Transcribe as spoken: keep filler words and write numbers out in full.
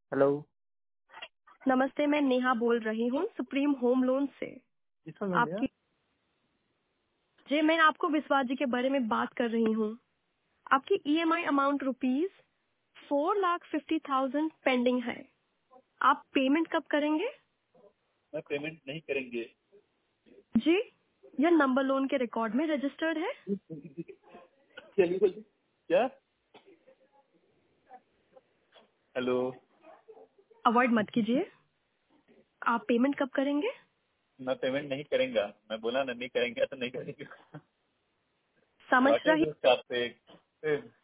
Hello. नमस्ते, मैं नेहा बोल रही हूँ सुप्रीम होम लोन से। किसका लोन लिया? आपकी जी मैं आपको विश्वास जी के बारे में बात कर रही हूँ। आपकी EMI amount rupees four lakh fifty thousand pending है। आप पेमेंट कब करेंगे? मैं पेमेंट नहीं करेंगे। जी, यह नंबर लोन के रिकॉर्ड में रजिस्टर्ड है। चलिए बोलिए। क्या? हेलो। अवॉइड मत कीजिए। आप पेमेंट कब करेंगे? मैं पेमेंट नहीं करेंगे। मैं बोला ना नहीं करेंगे तो नहीं करेंगे। समझ व्हाट इज रही दिस टॉपिक?